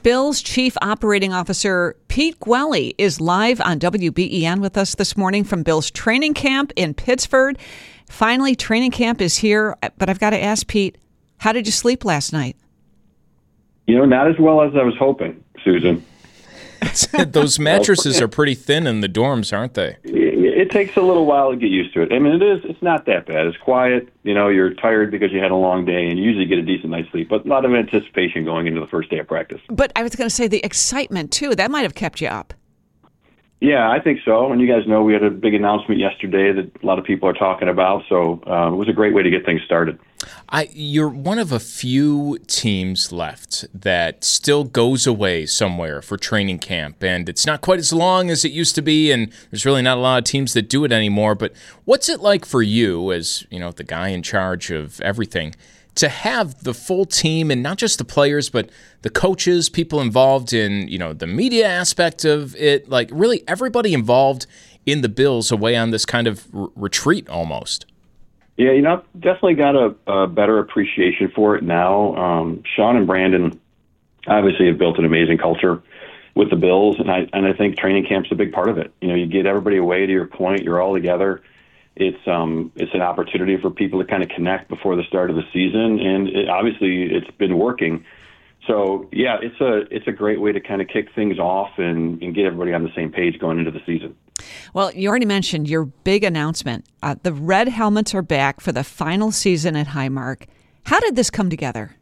Bills Chief Operating Officer Pete Gwelly is live on WBEN with us this morning from Bills training camp in Pittsford. Finally, training camp is here, but I've got to ask, Pete, how did you sleep last night? Not as well as I was hoping, Susan. Those mattresses are pretty thin in the dorms, aren't they? It takes a little while to get used to it. I mean, it's not that bad. It's quiet. You're tired because you had a long day, and you usually get a decent night's sleep, but a lot of anticipation going into the first day of practice. But I was going to say the excitement, too. That might have kept you up. Yeah, I think so. And you guys know we had a big announcement yesterday that a lot of people are talking about, so it was a great way to get things started. You're one of a few teams left that still goes away somewhere for training camp, and it's not quite as long as it used to be, and there's really not a lot of teams that do it anymore. But what's it like for you as, the guy in charge of everything, to have the full team, and not just the players, but the coaches, people involved in, the media aspect of it, like really everybody involved in the Bills away on this kind of retreat almost? Yeah, I've definitely got a better appreciation for it now. Sean and Brandon obviously have built an amazing culture with the Bills, and I think training camp's a big part of it. You get everybody away, to your point, you're all together. It's an opportunity for people to kind of connect before the start of the season, and obviously it's been working. So yeah, it's a great way to kind of kick things off and get everybody on the same page going into the season. Well, you already mentioned your big announcement. The Red Helmets are back for the final season at Highmark. How did this come together?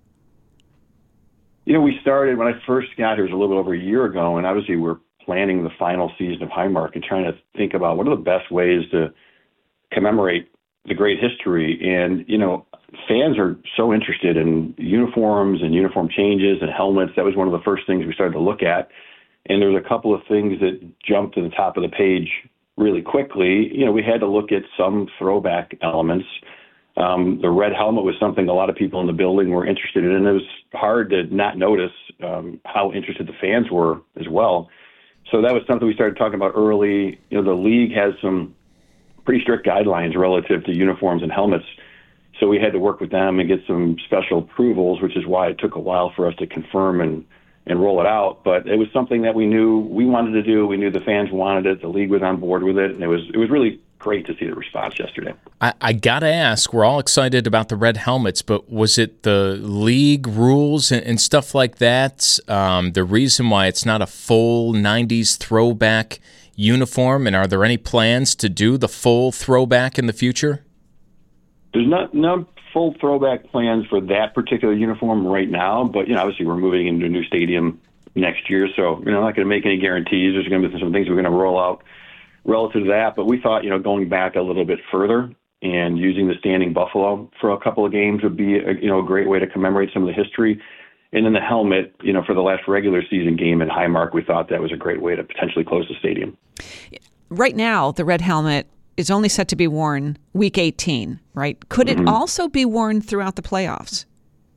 We started when I first got here, it was a little bit over a year ago, and obviously we're planning the final season of Highmark and trying to think about what are the best ways to commemorate the great history. And, fans are so interested in uniforms and uniform changes and helmets. That was one of the first things we started to look at. And there was a couple of things that jumped to the top of the page really quickly. We had to look at some throwback elements. The red helmet was something a lot of people in the building were interested in, and it was hard to not notice how interested the fans were as well. So that was something we started talking about early. The league has some pretty strict guidelines relative to uniforms and helmets. So we had to work with them and get some special approvals, which is why it took a while for us to confirm and roll it out. But it was something that we knew we wanted to do. We knew the fans wanted it. The league was on board with it. And it was really great to see the response yesterday. I got to ask, we're all excited about the red helmets, but was it the league rules and stuff like that, the reason why it's not a full 90s throwback uniform? And are there any plans to do the full throwback in the future? There's no full throwback plans for that particular uniform right now, but obviously we're moving into a new stadium next year, so I'm not going to make any guarantees. There's going to be some things we're going to roll out relative to that, but we thought going back a little bit further and using the standing buffalo for a couple of games would be a great way to commemorate some of the history. And then the helmet, for the last regular season game in Highmark, we thought that was a great way to potentially close the stadium. Right now, the red helmet is only set to be worn week 18, right? Could it also be worn throughout the playoffs?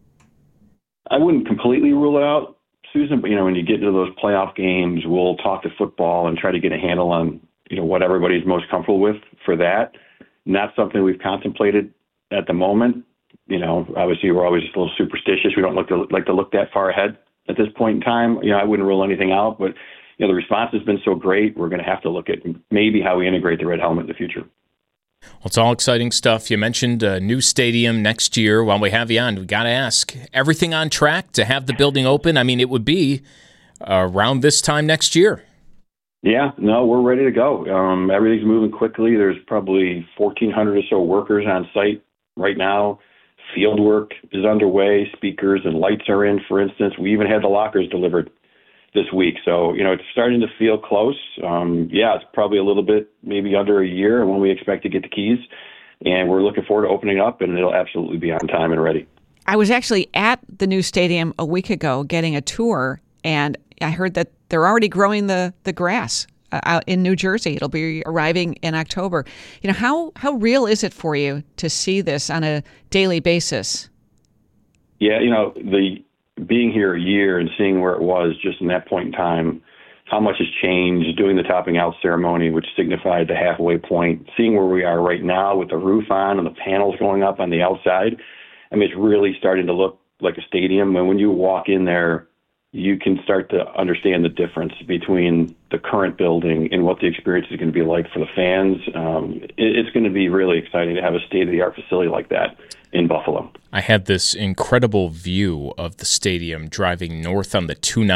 I wouldn't completely rule it out, Susan, but when you get into those playoff games, we'll talk to football and try to get a handle on what everybody's most comfortable with for that. Not something we've contemplated at the moment. Obviously we're always just a little superstitious. We don't like to look that far ahead at this point in time. I wouldn't rule anything out, but the response has been so great, we're going to have to look at maybe how we integrate the red helmet in the future. Well, it's all exciting stuff. You mentioned a new stadium next year. While we have you on, we got to ask, everything on track to have the building open? I mean, it would be around this time next year. Yeah, no, we're ready to go. Everything's moving quickly. There's probably 1,400 or so workers on site right now. Field work is underway. Speakers and lights are in, for instance. We even had the lockers delivered this week. So, it's starting to feel close. It's probably a little bit, maybe under a year when we expect to get the keys. And we're looking forward to opening up, and it'll absolutely be on time and ready. I was actually at the new stadium a week ago getting a tour, and I heard that they're already growing the grass out in New Jersey. It'll be arriving in October. How real is it for you to see this on a daily basis? Yeah, being here a year and seeing where it was just in that point in time, how much has changed, doing the topping out ceremony, which signified the halfway point, seeing where we are right now with the roof on and the panels going up on the outside. I mean, it's really starting to look like a stadium. And when you walk in there, you can start to understand the difference between the current building and what the experience is going to be like for the fans. It's going to be really exciting to have a state-of-the-art facility like that in Buffalo. I had this incredible view of the stadium driving north on the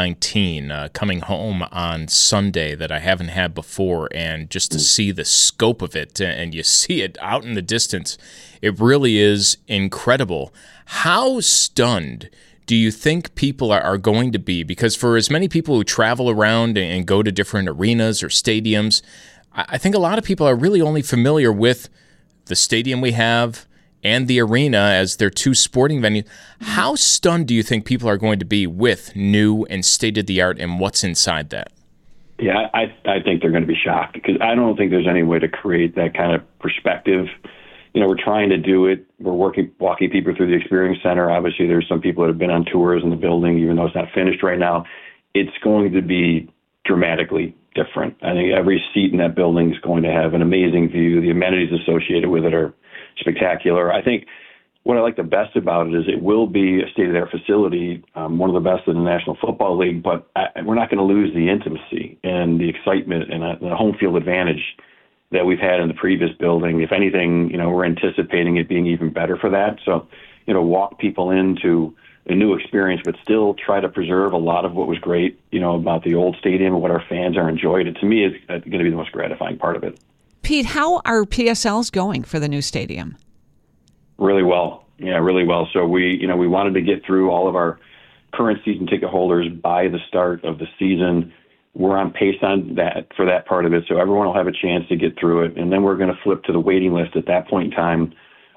219 coming home on Sunday that I haven't had before, and just to see the scope of it, and you see it out in the distance, it really is incredible. How stunned do you think people are going to be? Because for as many people who travel around and go to different arenas or stadiums, I think a lot of people are really only familiar with the stadium we have and the arena as their two sporting venues. How stunned do you think people are going to be with new and state-of-the-art and what's inside that? Yeah, I think they're going to be shocked, because I don't think there's any way to create that kind of perspective. We're trying to do it. We're walking people through the Experience Center. Obviously, there's some people that have been on tours in the building, even though it's not finished right now. It's going to be dramatically different. I think every seat in that building is going to have an amazing view. The amenities associated with it are spectacular. I think what I like the best about it is it will be a state-of-the-art facility, one of the best in the National Football League, but we're not going to lose the intimacy and the excitement and the home field advantage that we've had in the previous building. If anything, we're anticipating it being even better for that. So, walk people into a new experience, but still try to preserve a lot of what was great, about the old stadium and what our fans are enjoyed. It, to me, is going to be the most gratifying part of it. Pete, how are PSLs going for the new stadium? Really well. Yeah, really well. So we wanted to get through all of our current season ticket holders by the start of the season. We're on pace on that for that part of it, so everyone will have a chance to get through it, and then we're going to flip to the waiting list at that point in time.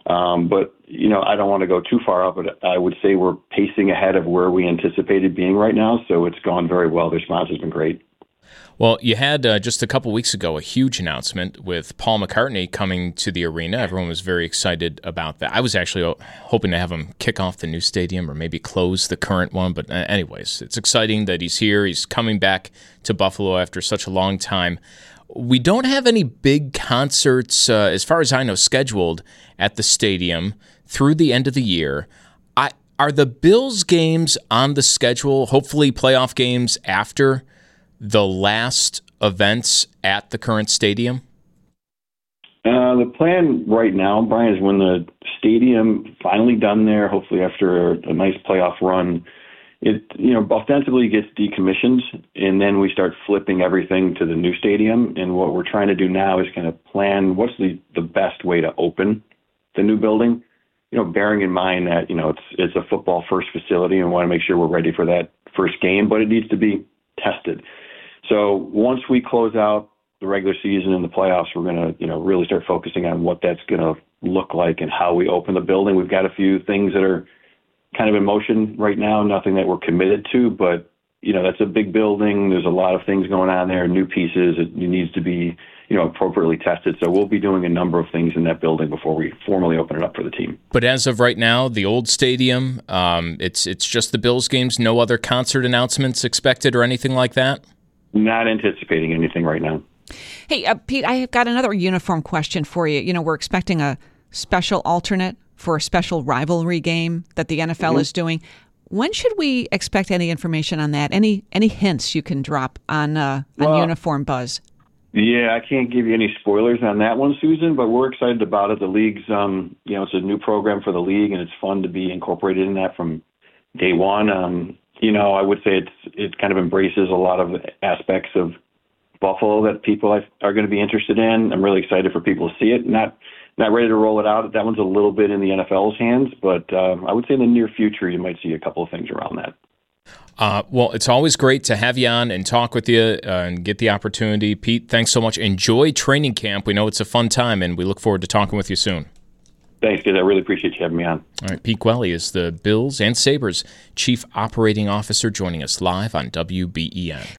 But I don't want to go too far up, but I would say we're pacing ahead of where we anticipated being right now, so it's gone very well. The response has been great. Well, you had just a couple weeks ago a huge announcement with Paul McCartney coming to the arena. Everyone was very excited about that. I was actually hoping to have him kick off the new stadium or maybe close the current one. But anyways, it's exciting that he's here. He's coming back to Buffalo after such a long time. We don't have any big concerts, as far as I know, scheduled at the stadium through the end of the year. Are the Bills games on the schedule, hopefully playoff games after the last events at the current stadium? The plan right now, Brian, is when the stadium finally done there, hopefully after a nice playoff run, it ostensibly gets decommissioned, and then we start flipping everything to the new stadium. And what we're trying to do now is kind of plan what's the best way to open the new building. Bearing in mind that it's a football first facility, and we want to make sure we're ready for that first game, but it needs to be tested. So once we close out the regular season and the playoffs, we're going to, really start focusing on what that's going to look like and how we open the building. We've got a few things that are kind of in motion right now, nothing that we're committed to, but, that's a big building. There's a lot of things going on there, new pieces. It needs to be, appropriately tested. So we'll be doing a number of things in that building before we formally open it up for the team. But as of right now, the old stadium, it's just the Bills games, no other concert announcements expected or anything like that? Not anticipating anything right now. Hey, Pete, I have got another uniform question for you. We're expecting a special alternate for a special rivalry game that the NFL is doing. When should we expect any information on that? Any hints you can drop on uniform buzz? Yeah, I can't give you any spoilers on that one, Susan, but we're excited about it. The league's, it's a new program for the league, and it's fun to be incorporated in that from day one. I would say it kind of embraces a lot of aspects of Buffalo that people are going to be interested in. I'm really excited for people to see it. Not ready to roll it out. That one's a little bit in the NFL's hands, but I would say in the near future you might see a couple of things around that. Well, it's always great to have you on and talk with you and get the opportunity. Pete, thanks so much. Enjoy training camp. We know it's a fun time, and we look forward to talking with you soon. Thanks, guys. I really appreciate you having me on. All right, Pete Gwelly is the Bills and Sabres Chief Operating Officer joining us live on WBEN.